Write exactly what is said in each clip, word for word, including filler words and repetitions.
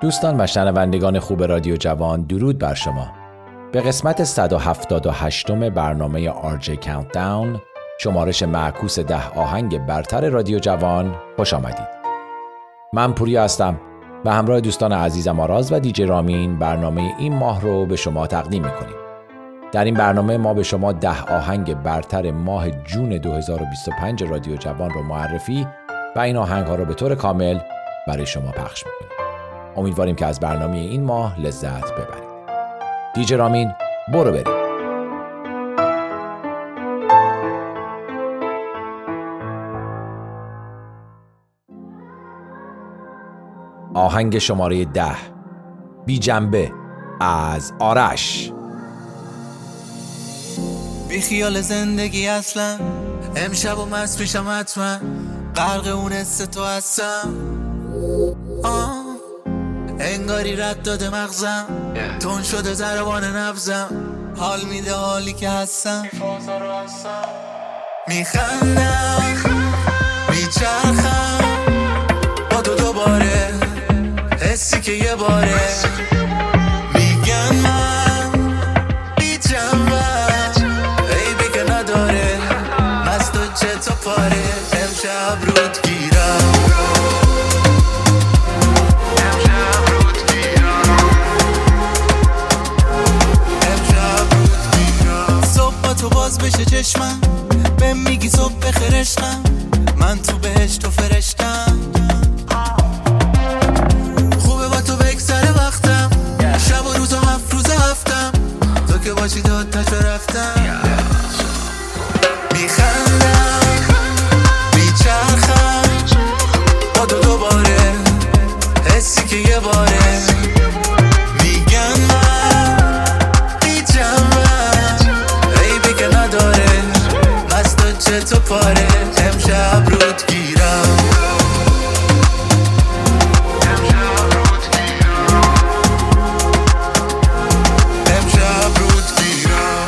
دوستان و شنوندگان خوب رادیو جوان، درود بر شما. به قسمت صد و هفتاد و هشتم برنامه آر جی کانتداون، شمارش معکوس ده آهنگ برتر رادیو جوان، خوش آمدید. من پوریا هستم و همراه دوستان عزیزم آراز و دیجی رامین برنامه این ماه رو به شما تقدیم می‌کنیم. در این برنامه ما به شما ده آهنگ برتر ماه جون دو هزار و بیست و پنج رادیو جوان رو معرفی و این آهنگ‌ها رو به طور کامل برای شما پخش می‌کنیم. امیدواریم که از برنامه این ماه لذت ببرید. دیجی رامین، برو بریم. آهنگ شماره ده، بی جنبه از آرش. بی خیال زندگی اصلا، امشب و مست پیشم حتما، غرق اون حس تو هستم. آه انگاری رد داده مغزم، تون شده ضربان نبزم، حال میده حالی که هستم. میخندم میچرخم با تو دوباره، حسی که یه باره میگن من بی جنبم، عیبی که نداره، مست و چتا پاره. امشب رود گیرم، تو باز بشه چشمم، به میگی صبح بخیر عشقم، من تو بهشت و فرشتم. خوبه با تو بگذره وقتم، شب و روز و هفت روز هفتم، تو که باشی داد تشو رفتم. میخندم میچرخم با تو دوباره، حسی که یه باره میگن من بی جنبم، عیبی که نداره، مست و چتو پاره. امشب رود گیرم، امشب رود گیرم.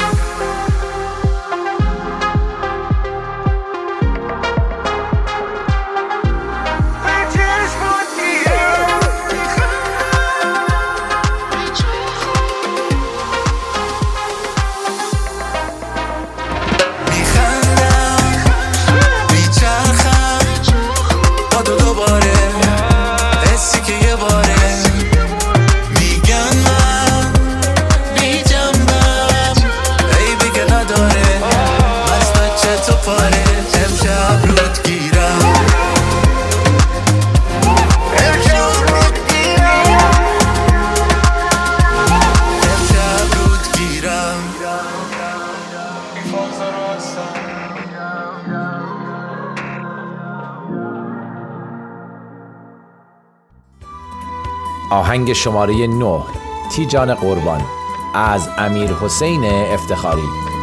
آهنگ شماره نه، تیجان قربان از امیر حسین افتخاری.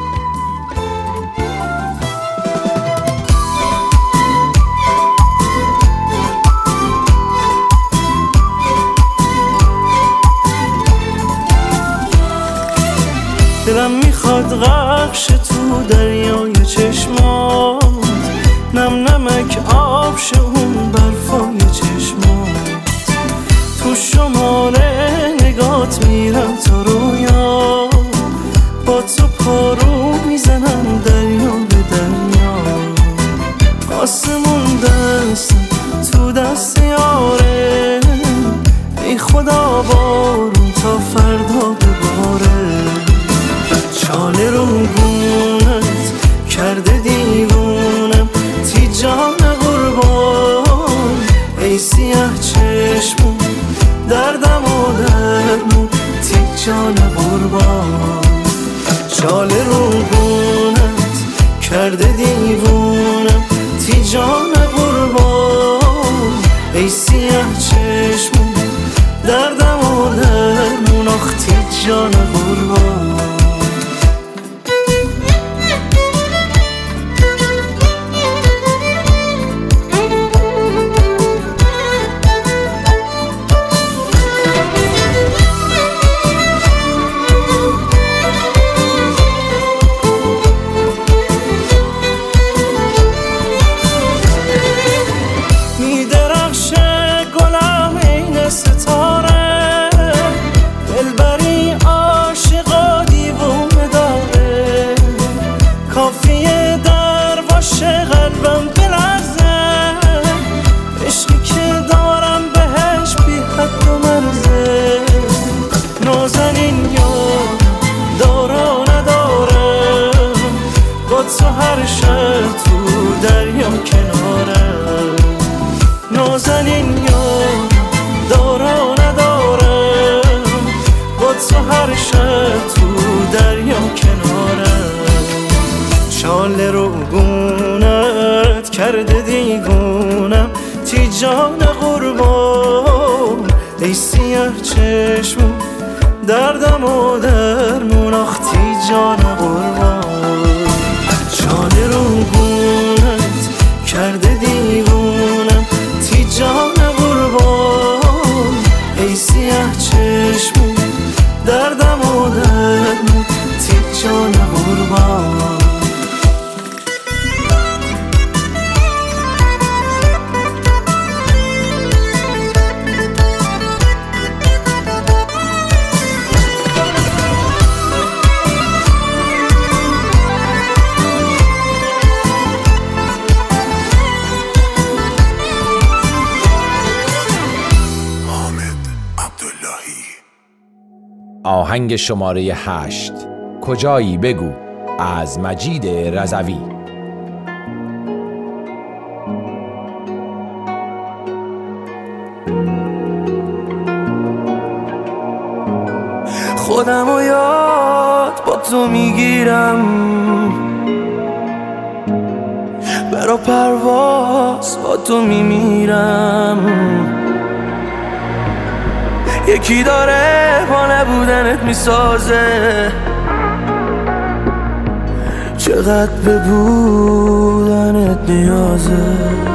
دلم میخواد غرقش تو دریای چشمات، نم نمک آب شه اون برفای چشمات، تو شماره نگات میرم تا رویا، با تو پارو میزنم دریا به دریا. آسمون دست تو دست یاره، ای خدا بارون تا فردا بباره. چاله رو گونت کرده دیوونم، تیجان قربان ای سیاه چشمون، دردم و درمون تیجان قربان. چاله رو گونت کرده دیوونم، تیجان قربان ای سیاه چشمون، دردم و درمون آخ تیجان قربان. میدرخشه گلم این ستاره، نازنین یارم دارا ندارم، با تو هر شب تو دریا کنارم. چاله رو گونت کرده دیگونم، تی جان قربان ای سیاه چشمون دردم و درمون، آخ تی جان قربان. چاله رو گونت کرده دیگونم، تی جان قربان ای سیاه چشمون دردم و درمون، تی جان قربان. آهنگ شماره هشت، کجایی بگو، از مجید رضوی. خودم و یاد با تو میگیرم، برا پرواز با تو میمیرم. یکی داره با نبودنت میسازه، چقدر به بودنت نیازه.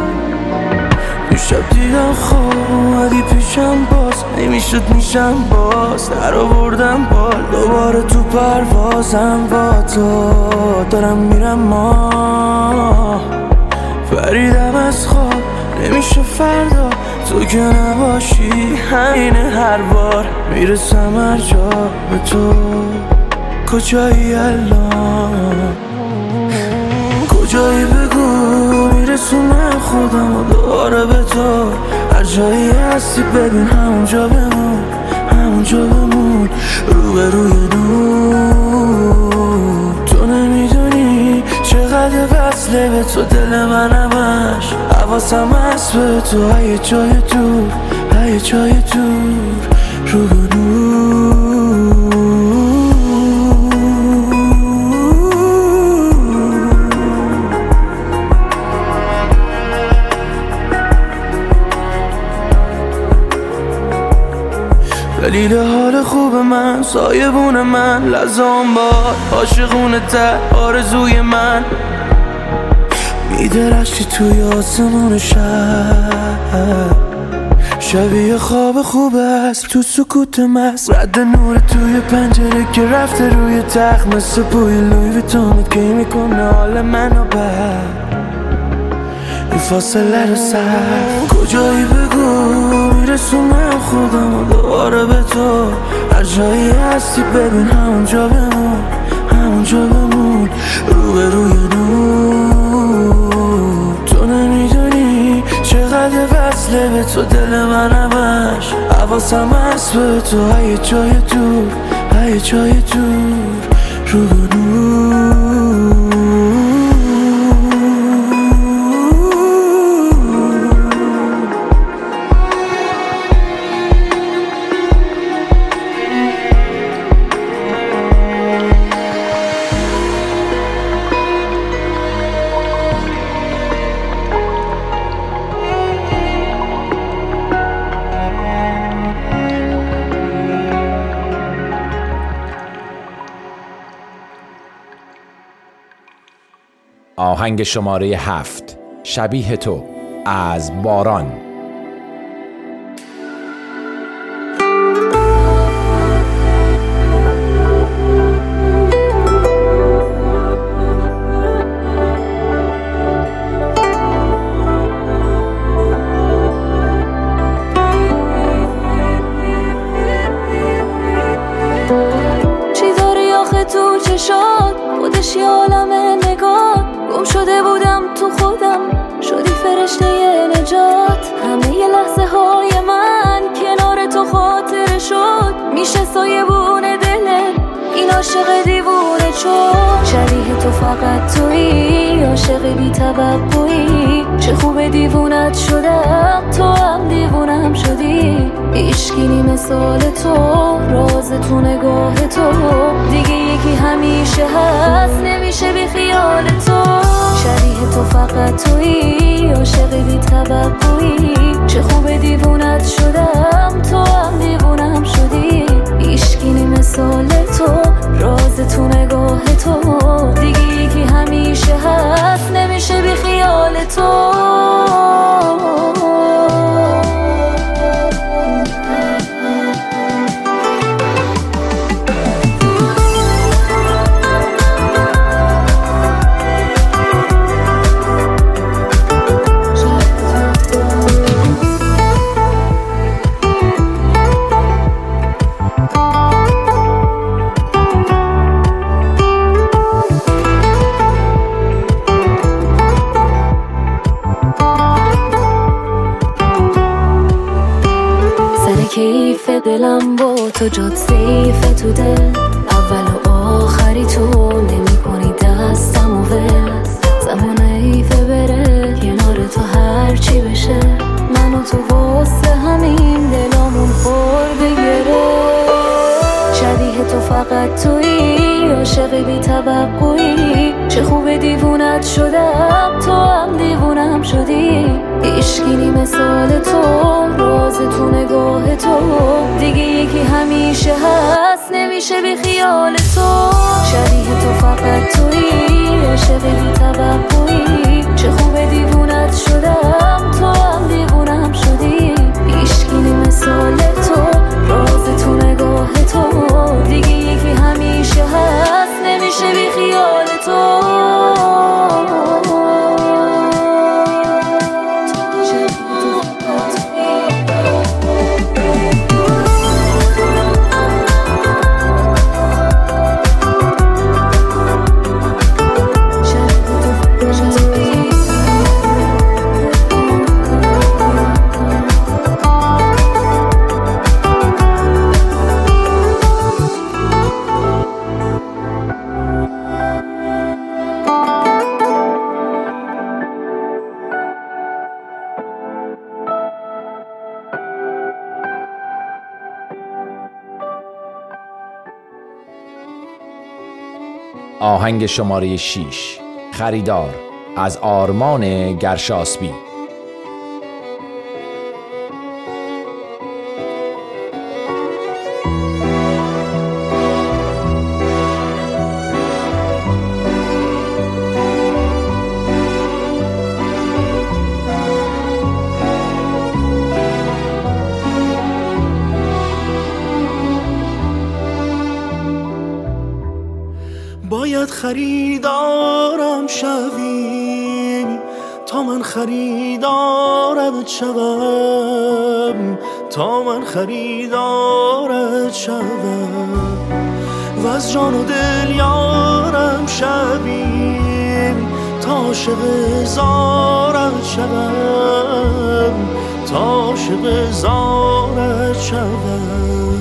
دیشب دیدم خوابی پیشم، باز نمیشد میشم باز، در آوردم بال دوباره تو پروازم با تو. دارم میرم ما پریدم از خواب، نمیشه فردا تو که نباشی، همینه هر بار میرسم هر جا به تو. کجایی الان، کجایی بگو، میرسونم خودم و دوباره به تو. هر جایی هستی ببین همونجا بمون، همونجا بمون رو به روی نور. تو نمیدونی چقدر وصله به تو دل من همش، حواسم هست به تو، های جای دور، های جای دور رو به نور. دلیل حال خوب من، سایبون من، لزام باد عاشقونه ته آرزوی من. میدرخشی توی آسمون شب، شبیه خواب خوب است تو سکوت مست. رد نور توی پنجره که رفته روی تخت، مثل بوی لوی ویتونت که میکنه حال منو بد. این فاصله رو سخت، کجایی بگو، میرسونم خودم و دوباره به تو. هر جایی هستی ببین همونجا بمون، همونجا بمون رو به روی نور. تو نمیدونی چقدر وصله به تو دل من همش، حواسم هست به تو، های جای دور، های جای دور رو به نور. آهنگ شماره هفت، شبیه تو، از باران. چی داری آخه تو چشات، خودش یه عالمه نگات. گم شده بودم تو خودم، شدی فرشته نجات. همه ی لحظه های من کنار تو خاطره شد، میشه سایبون دلت این عاشق دیوونه چون شبیه تو فقط تویی، عاشق بی توقعی. چه خوب دیوونت شدم، تو هم دیوونم شدی. هیچکی مثال تو، راز تو نگاه تو. دیگه یکی همیشه هست، نمیشه بی خیال تو. شبیه تو فقط تویی، عاشق بی توقعی. چه خوب دیوونت شدم، تو هم دیوونم شدی. هیچکی مثال تو، راز تو نگاه تو. دیگه یکی همیشه هست، نمیشه بی خیال تو. کیف دلم با تو جات سیف تو دل. اول و آخری تو نمی کنی دستم و ول. زمان ایفه بره کنار تو هر چی بشه. من و تو واسه همین دلامون خورده گره. شبیه تو فقط تویی، عاشق بی توقعی. چه خوب دیوونت شدم، تو هم دیوونم شدی. هیچکی مثال تو، راز تو نگاه تو. دیگه یکی همیشه هست، نمیشه بی خیال تو. شبیه تو فقط تویی، عاشق بی توقعی. چه خوب دیوونت شدم، تو هم دیوونم شدی. هیچکی مثال تو، راز تو نگاه تو. دیگه یکی همیشه هست، نمیشه بی خیال تو. آهنگ شماره شش، خریدار، از آرمان گرشاسبی. باید خریدارم شوی تا من خریدارت شوم، تا من خریدارت شوم. و از جان و دل یارم شوی تا عاشق زارت شوم، تا عاشق زارت شوم.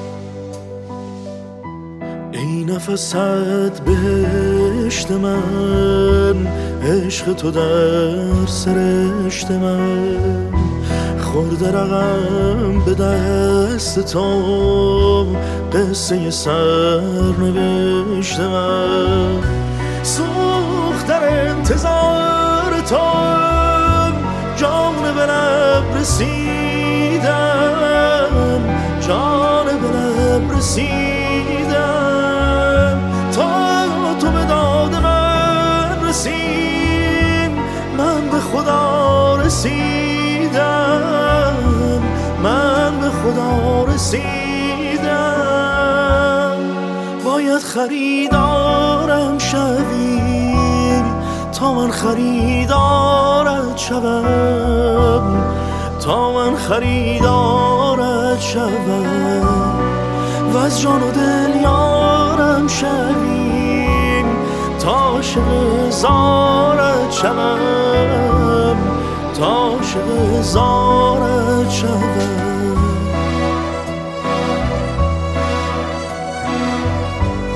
ای نفست بهشت من، عشق تو در سرشت من. خورده رقم به دست تو، قصه سرنوشت من. سوخت در انتظار تو، جان به لب رسیدم، جان به لب رسیدم. تا تو به داد من رسید، من به خدا رسیدم، من به خدا رسیدم. باید خریدارم شوی تا من خریدارت شوم، تا من خریدارت شوم. و از جان و دل یارم شوی تا عاشق زارت شوم، تا عاشق زارت شوم.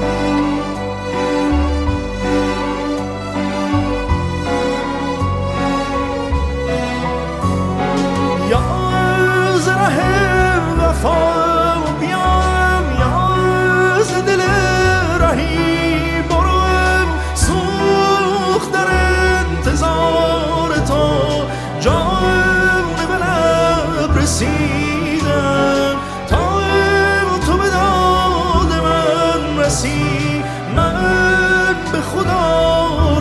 رسیدم تا تو به داد من رسی، من به خدا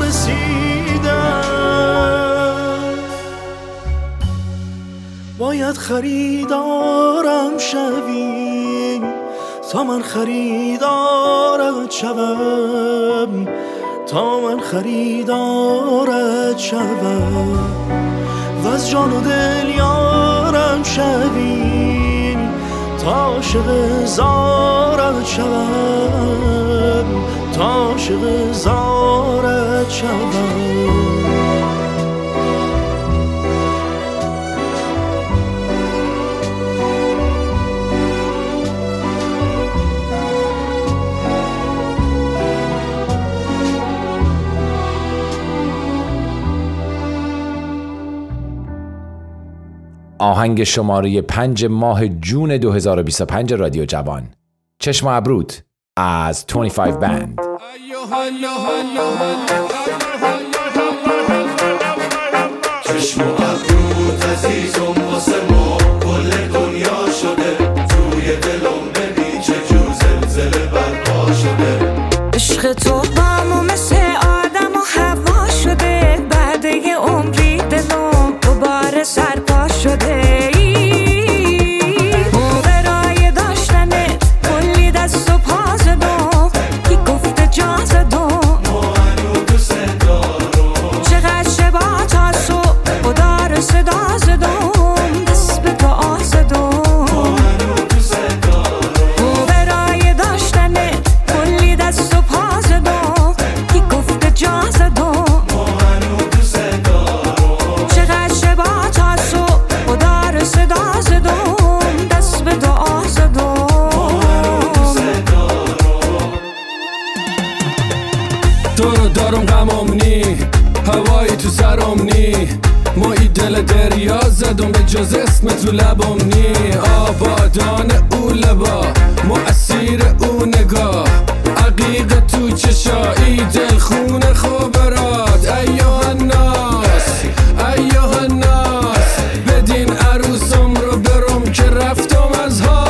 رسیدم. باید خریدارم شوی تا من خریدارت شوم، تا من خریدارت شوم. و از جان و دل یارم شوی تا عاشق زارت شوم، تا عاشق زارت شوم. آهنگ شماره پنج ماه جون دو هزار و بیست و پنج رادیو جوان، چشم ابروت از بیست و پنج بند. چشم ابروت عزیزم واسه ما کل دنیا شده، توی دلم ببین چه جور زلزله برپا شده. عشق تو با ما مثل آدم و هوا شده، بعد یه عمری دلم دوباره سرپا شده. برای داشتنه کلی دست و پا زدم، کی گفته جا زدم ما هنو دوست دارم. چقدر شبا تا صبح خدا رو صدا زدم، دست به دعا زدم ما هنو دوست دارم. برای داشتنه کلی دست و پا زدم، کی گفته جا زدم ما هنو دوست دارم. چقدر شبا تا صبح خدا رو صدا زدم، دست به دعا زدم. تو رو دارم غمم نی، هوایی تو سرم نی، ما ای دل دریا زدم به جز اسم تو لبم نی. آبادان او لبا ما اسیر او نگاه، عقیق تو چشایی دل خون خبرات. ایوه الناس ایوه الناس، بدین عروسم رو برم که رفتم از ها.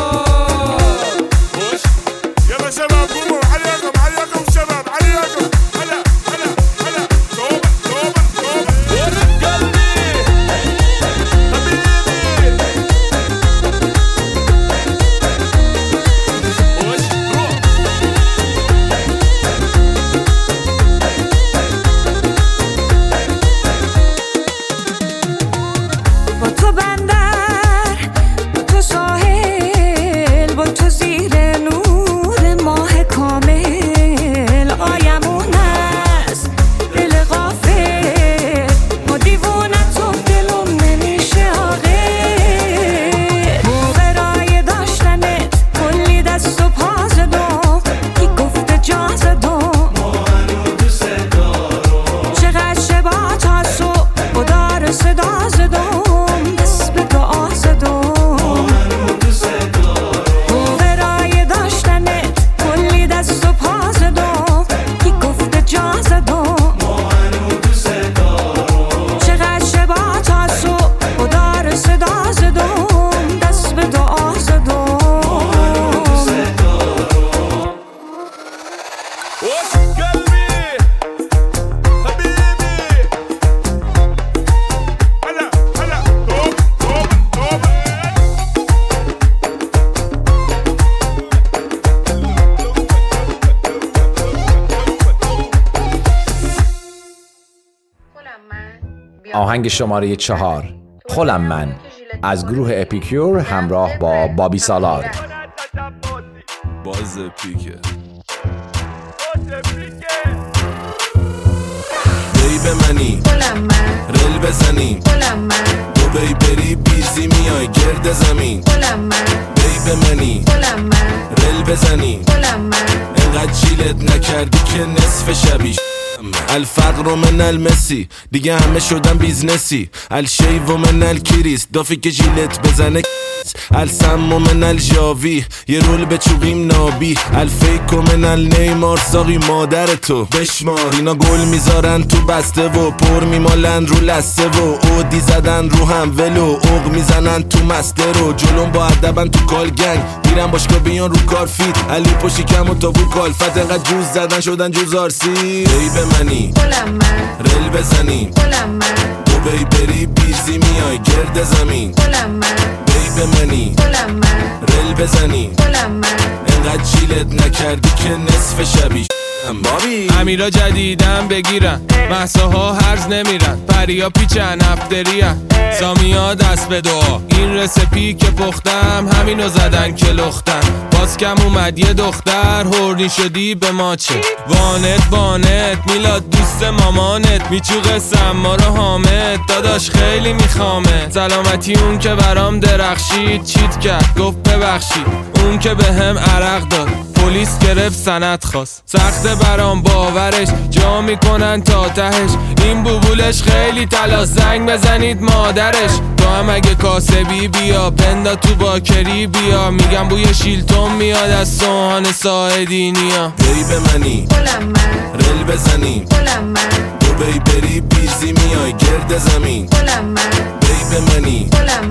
يلا شباب قوموا عليكم عليكم شباب عليكم. هلا هلا هلا توبة توبة توبة ورد قلبي حبيبي. وش روح با تو بندر، با تو ساحل، با تو زیر نور ماه کامل. آیمون است دل غافل، ما دیوونه تو دلم نمیشه عاقل. برای داشتنه کلی دست و پا زدم، کی گفته جا زدم ما هنو دوست دارم. چقدر شبا تا صبح خدا رو صدا زدم، دست به دعا زدم. ما هنو دوست دارم. برای داشتنه کلی دست و پا زدم، کی گفته جا زدم ما هنو دوست دارم. چقدر شبا تا صبح خدا رو صدا زدم، دست به دعا زدم. وش قلبي حبيبي. هلا هلا توبة توبة توبة. آهنگ شماره چهار، خلم من از گروه اپیکیور همراه با بابی سالار. باز پیکه بی به منی رل بزنی، تو بی بری بیزی میای گرد زمین. بی به منی رل بزنی، انقدر جیلت نکردی که نصف شبیش. الفقر من المسی، دیگه همه شدن بیزنسی. الشیو من الکریس، دافی که جیلت بزنه السم من الجاوی یه رول به چوقیم نابی الفیک من النیمار ساقی مادر تو بشمار اینا گل میذارن تو بسته و پر میمالن رو لسته و اودی زدن رو هم ولو اوق میزنن تو مسته رو جلوم با ادبن تو کال گنگ میرن باشگاه بیان رو کار فیت علی پشی کم و تابو کالفت انقدر جوز زدن شدن جوز آرسی ای به منی رل بزنی دو بی بری بیزی میای گرد زمین بی به منی رل بزنی انقدر جیلت نکردی که نصف شبیش بابی امیرا جدیدن بگیرن محصاها هرز نمیرن پریا پیچن افتریان سامیا دست به دعا این رسپی که پختم همینو زدن که لختن باز کم اومد یه دختر هورنی شدی به ما چه وانت بانت میلاد دوست مامانت میچوقه سما رو حامد داداش خیلی میخوامه سلامتی اون که برام درخشید چیت کرد گفت ببخشید اون که به هم عرق داد پلیس گرفت سند خواست سخت برام باورش جا میکنن تا تهش این بوبولش خیلی تلاش زنگ بزنید مادرش تو هم اگه کاسبی بیا پندا تو باکری بیا میگم بوی شیلتون میاد از سوهان ساعدینیا بی به منی رل بزنی دو بی بری بیزی میای گرد زمین بی به منی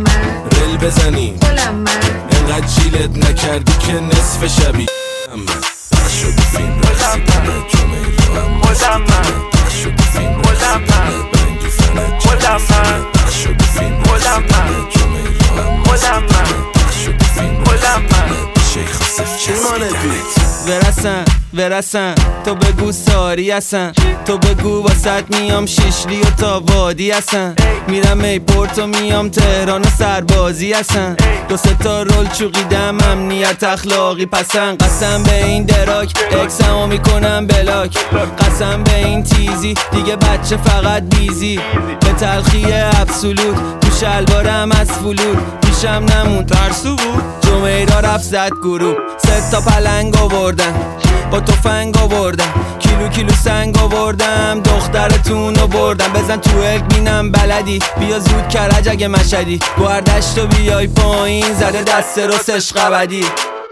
رل بزنی انقدر جیلت نکردی که نصف شبی پخش شد فیلم رقصی کنه جمعه رو هم پخش شد فیلم رقصی کنه بنگی فنه جمعه پخش شد فیلم رقصی کنه جمعه رو هم پخش شد فیلم رقصی کنه شیخ صف چسبی ورسن ورسن تو بگو ساری هستن تو بگو واسط میام شیشلی و تا وادی هستن میرم ایپورت و میام تهران و سربازی هستن دو سه تا رول چوقیدم امنیت اخلاقی پسن قسم به این دراک اکسمو میکنم بلاک قسم به این تیزی دیگه بچه فقط بیزی به تلخی ابسولوت تو شلوارم از فلود پیشم نمون ترسو بود جمعه را رفت زد گروه سه تا پلنگ آوردن با تفنگ آوردم کیلو کیلو سنگ آوردم دخترتون رو بردم بزن تو اک بینم بلدی بیا زود کرج اگه مشدی گوهردشت و بیای پایین زده دست رو سشق بدی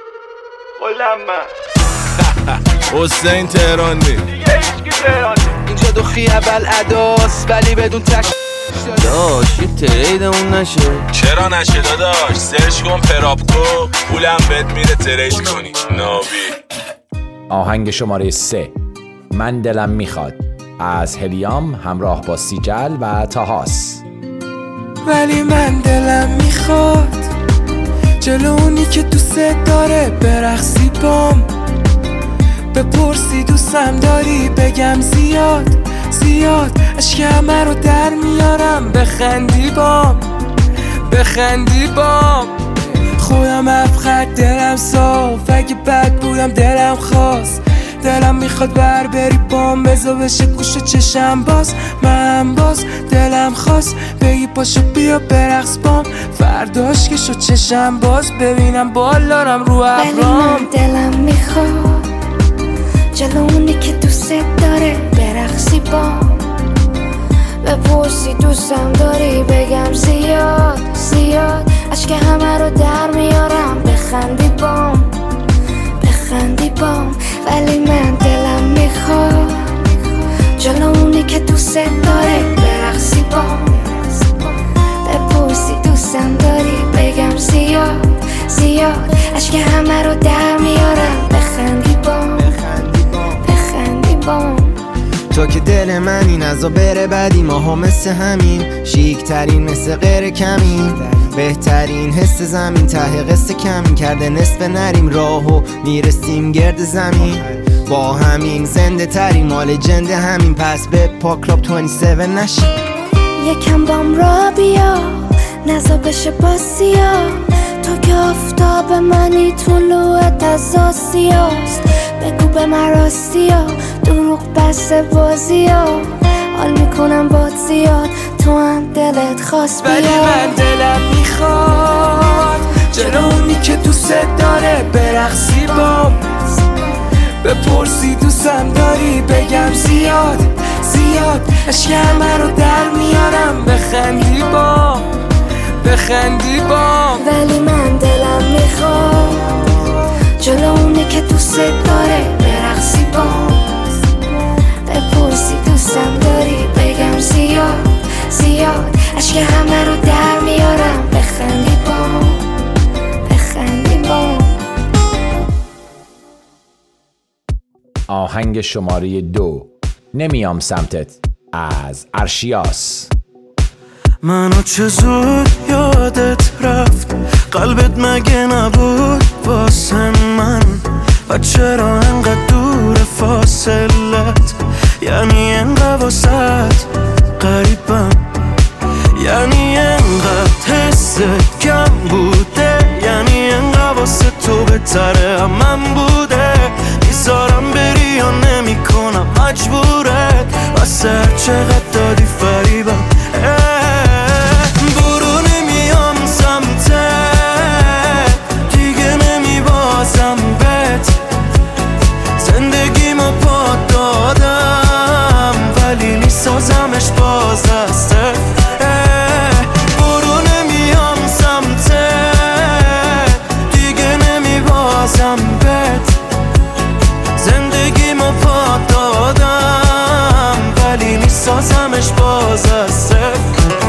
حسین تهرانی دیگه هیچکی تهرانی اینجا دو خیابل اداس ولی بدون تک داش یه ترید اون نشه چرا نشه داداش سرچ کن پراپکو پولم بهت میره ترید کنی ناوی آهنگ شماره سه من دلم میخواد از هلیام همراه با سیجل و تاهاس ولی من دلم میخواد جلو اونی که دوست داره برقصی بام بپرسی دوستم داری بگم زیاد زیاد عشق همه رو در میارم بخندی بام بخندی بام خویم افخد دلم صاف اگه بد بودم دلم خواست دلم میخواد بر بری بام بزا بشه گوش چشم باز من باز دلم خواست بگی پاشو بیا برقص بام فرداش که شد چشم باز ببینم بالارم رو ابرام ولی من دلم میخواد جلو اونی که دوست داره برقصی بام بپرسی دوستم داری بگم زیاد زیاد عشق همه رو در میارم بخندی بام بخندی بام ولی من دلم میخواد جلو اونی که دوست داره برقصی بام بپرسی دوستم داری بگم زیاد زیاد عشق همه رو در میارم بخندی بام بخندی بام تو که دل من این ازا بره بدی ماها مثل همین شیک ترین مثل غیر کمین بهترین حس زمین ته قصه کمین کرده نصف نریم راهو میرسیم گرد زمین با همین زنده ترین مال جنده همین پس به پا کلاب بیست و هفت نشی یکم بام را بیا نزا بشه باسیا تو که آفتاب منی طلوعت از آسیاست بگو به من راستیا دروغ بس بازیا حال میکنم باد زیاد تو هم دلت خواست بیا ولی من دلم میخواد جلو اونی که دوست داره برقصی بام بپرسی دوستم داری بگم زیاد زیاد عشق همه رو در میارم بخندی بام بخندی بام ولی من دوست داره برقصی باز، بپرسی دوستم داری بگم زیاد زیاد، عشق همه رو در میارم بخندی با بخندی با. آهنگ شماره دو، نمیام سمتت از ارشیاس. منو چه زود یادت رفت، قلبت مگه نبود واسه من؟ و چرا انقدر دور فاصلت؟ یعنی انقدر واسط قریبم، یعنی انقدر حست کم بوده، یعنی انقدر واسه تو بهتره من بوده. میذارم بری یا نمی کنم مجبورت، واسه هر چقدر دادی فریبم. برو نمیام سمتت دیگه، نمی بازم بهت، زندگی ما پا دادم ولی میسازمش باز دستت. برو نمیام سمتت دیگه، نمی بازم بهت، زندگی ما پا دادم ولی میسازمش باز دستت.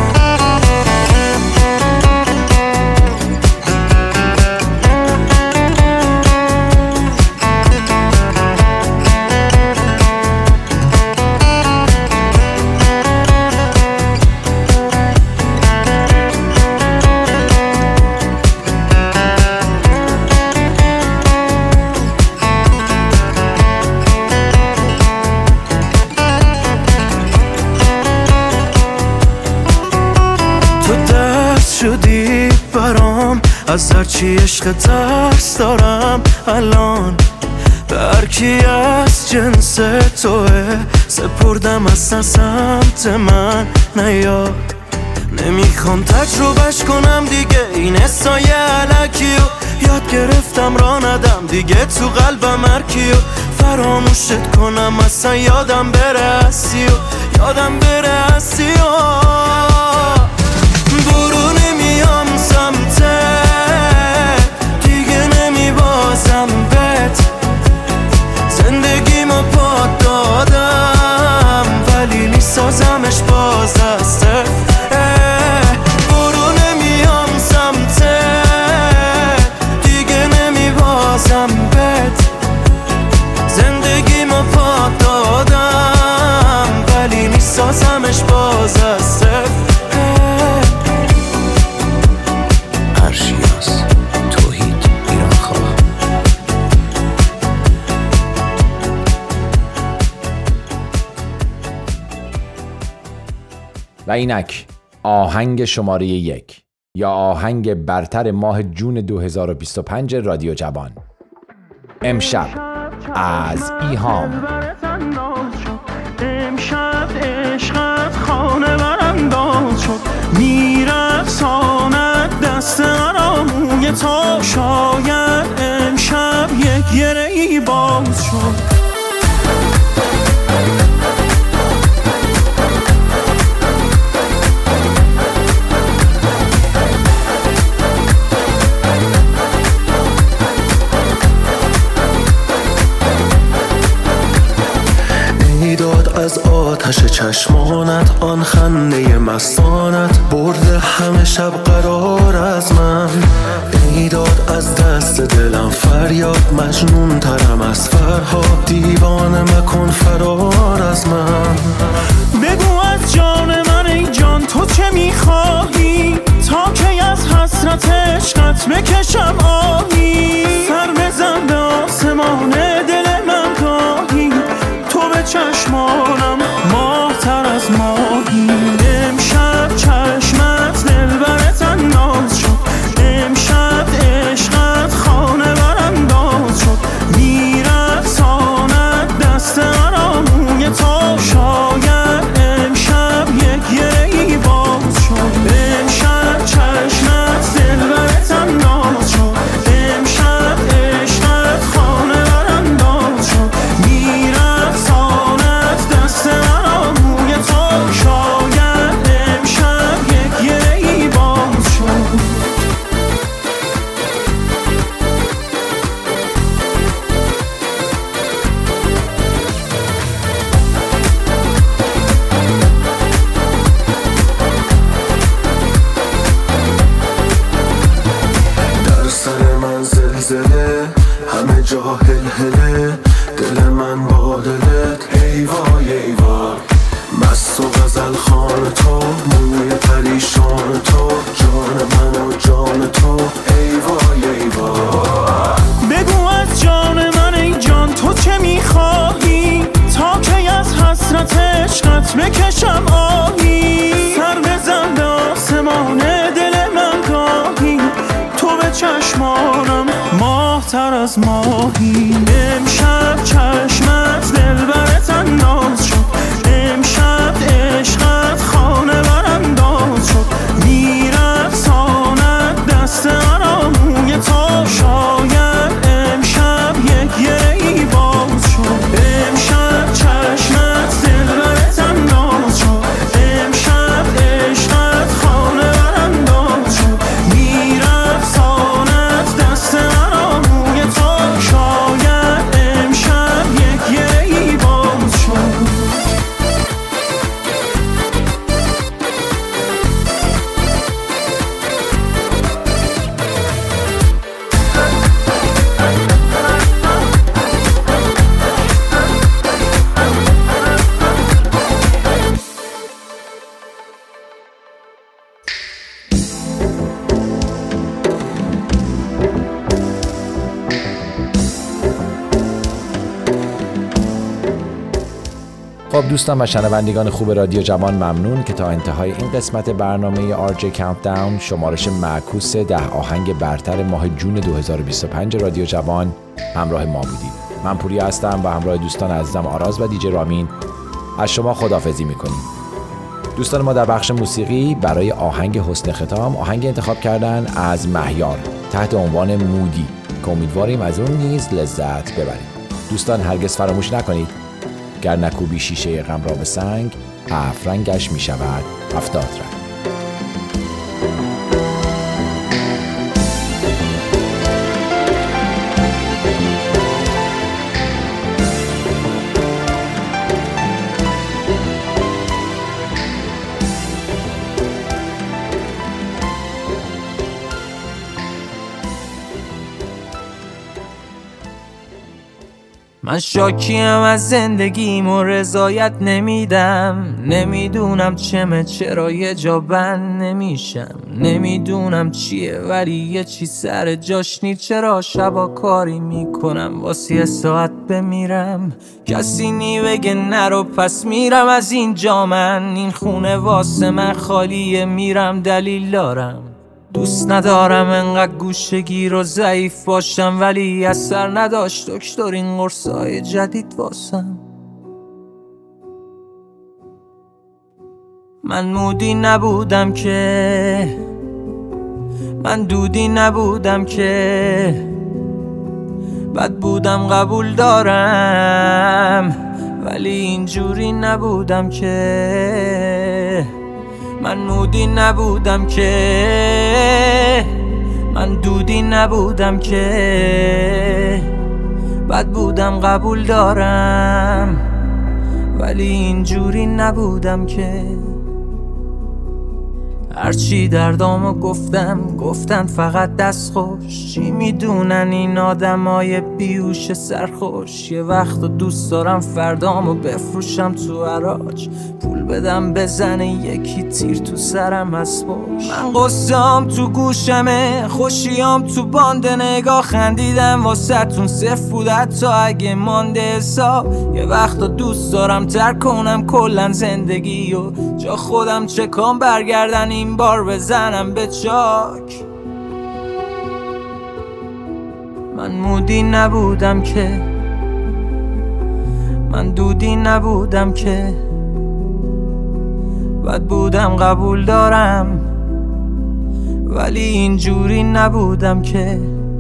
شدی برام، از هرچی عشق ترس دارم الان، به هرکی از جنس توه سپردم اصلا سمت من نیا. نمیخوام تجربهش کنم دیگه این حسای علکی و یاد گرفتم را ندم دیگه تو قلبم هرکی و فراموشت کنم اصلا یادم بره هستی و یادم بره هستی و. برو نمیام سمتت دیگه، نمی بازم بهت، زندگی ما پا دادم ولی میسازمش باز دستت. برو نمیام سمتت دیگه، نمی بازم بهت، زندگی ما پا دادم ولی میسازمش باز دستت. ارشیاس، توحید، ایرانخواه. و اینک آهنگ شماره یک یا آهنگ برتر ماه جون دو هزار و بیست و پنج رادیو جوان، امشب از ایهام. امشب عشقت خانه برانداز شد، میرقصاند دست مرا موی تا، شاید امشب یک گره ای باز شد. داد از آتش چشمانت، آن خنده مستانت برده همه شب قرار از من. ای داد از دست دلم فریاد، مجنون ترم از فرهاد، دیوانه مکن فرار از من. بگو از جان من ای جان تو چه میخواهی، تا کی از حسرت عشقت بکشم آهی. سر بزن به آسمان دل من گاهی، تو به چشمانم ماه تر از ماهی. امشب چشمت دلبرت انداز شد، امشب عشقت خانه برانداز شد، میرقصاند دست مرا موی تا، شاید امشب یک گره ای باز شد. امشب چشمت دلبرت انداز شد، یا هلهله دل من با دلت ای وای ای وای مست و غزل خان تو موی پریشان تو جان من و جان تو ای وای ای وای بگو از جان من ای جان تو چه میخواهی تا کی از حسرت عشقت بکشم آهی سر بزن به آسمان دل من گاهی تو به چشمانم ماه تر از ماهی امشب چشمت دلبرت انداز شد امشب عشقت خانه برانداز شد میرقصاند دست آراموی تو شاید امشب یک یهی باز شد امشب چشمت دلبرت انداز شد امشب عشقت خانه برانداز شد میرقصاند دست آراموی تو شاید امشب یک یهی باز شد. خب دوستان و شنوندگان خوب رادیو جوان، ممنون که تا انتهای این قسمت برنامه آر جی کانتداون شمارش معکوس ده آهنگ برتر ماه جون دو هزار و بیست و پنج رادیو جوان همراه ما بودید. من پوریا هستم و همراه دوستان عزیزم آراز و دیجی رامین از شما خداحافظی میکنیم. دوستان ما در بخش موسیقی برای آهنگ حسن ختام آهنگ انتخاب کردن از مهیار تحت عنوان مودی که امیدواریم از اون نیز لذت ببرید. دوستان هرگز فراموش نکنید گر نکوبی شیشه غم را به سنگ هفت رنگش می شود هفتاد رنگ. من شاکیم از زندگیم و رضایت نمیدم نمیدونم چمه چرا یه جا بند نمیشم نمیدونم چیه ولی یه چی سر جاش نی چرا شبا کاری میکنم واسه یه ساعت بمیرم کسی نی بگه نرو پس میرم از اینجا من این خونه واسه من خالیه میرم دلیل دارم دوست ندارم انقدر گوشگیر و ضعیف باشم ولی اثر نداشت دکتر این قرصای جدید واسم من مودی نبودم که من دودی نبودم که بد بودم قبول دارم ولی اینجوری نبودم که من مودی نبودم که من دودی نبودم که بد بودم قبول دارم ولی اینجوری نبودم که هرچی دردامو گفتم گفتن فقط دست خوش چی میدونن این آدمای بیوش سرخوش یه وقت دوست دارم فردامو بفروشم تو حراج پول بدم بزنه یکی تیر تو سرم از پشت من قصه‌ام تو گوشمه خوشیام تو باند نگاه خندیدم واسه تون صفر بود حتی اگه مانده حساب یه وقت دوست دارم ترک کنم کلن زندگی و جا خودم چکام برگردن این بار بزنم به چاک من مودی نبودم که من دودی نبودم که بد بودم قبول دارم ولی اینجوری نبودم که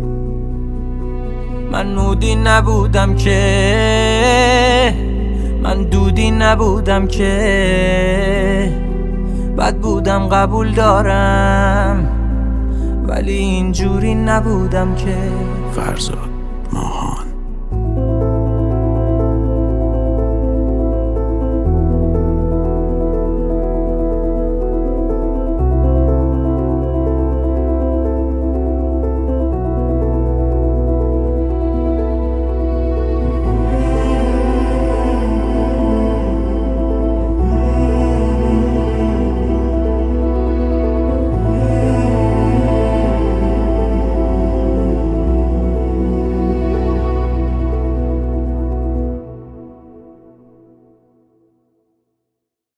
من مودی نبودم که من دودی نبودم که بد بودم قبول دارم ولی اینجوری نبودم که فرزاد